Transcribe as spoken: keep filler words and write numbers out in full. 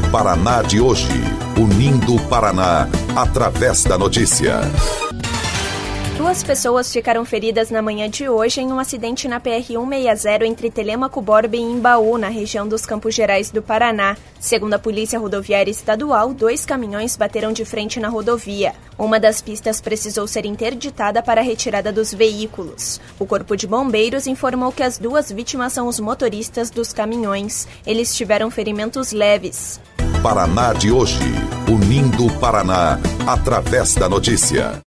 Paraná de hoje, unindo o Paraná através da notícia. Duas pessoas ficaram feridas na manhã de hoje em um acidente na P R cento e sessenta entre Telêmaco Borba e Imbaú, na região dos Campos Gerais do Paraná. Segundo a Polícia Rodoviária Estadual, dois caminhões bateram de frente na rodovia. Uma das pistas precisou ser interditada para a retirada dos veículos. O Corpo de Bombeiros informou que as duas vítimas são os motoristas dos caminhões. Eles tiveram ferimentos leves. Paraná de hoje, unindo o Paraná através da notícia.